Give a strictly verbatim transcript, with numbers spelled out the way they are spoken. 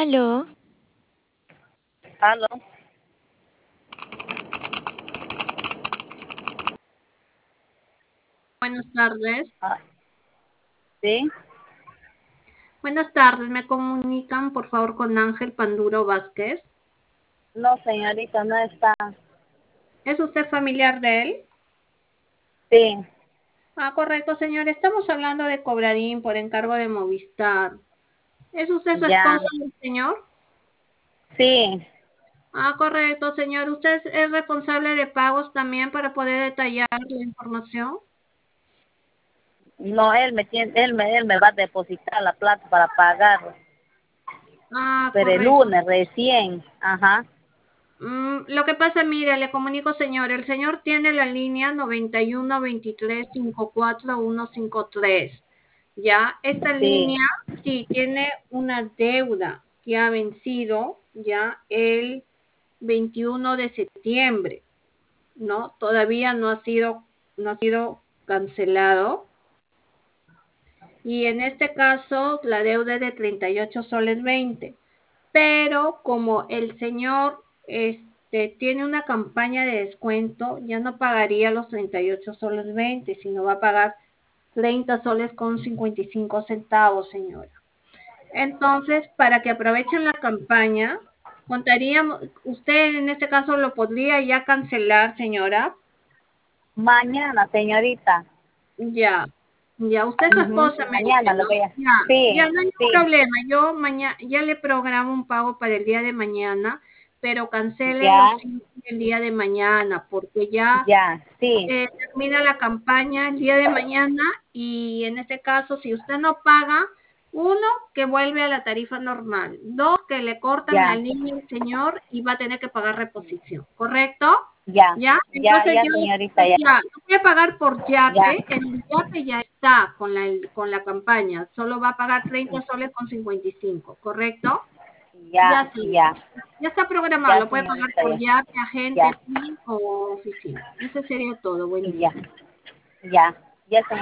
Aló, Aló. Buenas tardes. Ah, sí. Buenas tardes. ¿Me comunican, por favor, con Ángel Panduro Vázquez? No, señorita, no está. ¿Es usted familiar de él? Sí, Ah, correcto, señor. Estamos hablando de Cobrarín por encargo de Movistar. ¿Es usted su ya. esposa, señor? Sí. Ah, correcto, señor. ¿Usted es es responsable de pagos también para poder detallar la información? No, él me tiene, él me, él me va a depositar la plata para pagar, Ah, pero el correcto. lunes recién. Ajá. Mm, lo que pasa, mire, le comunico, señor, el señor tiene la línea noventa y uno veintitrés cincuenta y cuatro ciento cincuenta y tres. Ya, esta Sí, línea sí tiene una deuda que ha vencido ya el veintiuno de septiembre, ¿no? Todavía no ha sido, no ha sido cancelado. Y en este caso, la deuda es de treinta y ocho soles veinte. Pero como el señor este, tiene una campaña de descuento, ya no pagaría los treinta y ocho soles veinte, sino va a pagar treinta soles con cincuenta y cinco centavos, señora. Entonces, para que aprovechen la campaña, contaríamos, usted en este caso lo podría ya cancelar, señora. mañana, señorita. Ya, ya, usted es su Ujú, esposa, me mañana dice, lo ¿no? voy a. Ya, ya Sí, no hay ningún sí, problema. Yo mañana ya le programo un pago para el día de mañana, pero cancele los ya, cinco el día de mañana, porque ya ya, sí, eh, termina la campaña el día de mañana y en este caso, si usted no paga, uno, que vuelve a la tarifa normal, dos, que le cortan la ya, línea al señor y va a tener que pagar reposición, ¿correcto? ya, ¿Ya? ya, Entonces ya, ya, señorita, pues ya, ya, no puede pagar por ya, Yape, el Yape ya está con la, con la campaña, solo va a pagar treinta soles con cincuenta y cinco, ¿correcto? Ya ya, sí, ya, ya está programado, ya, lo puede pagar señorita, por ya, Yape, agente, ya, P I N o oficina. Ese sería todo, buen día. ya, ya, ya, señorita.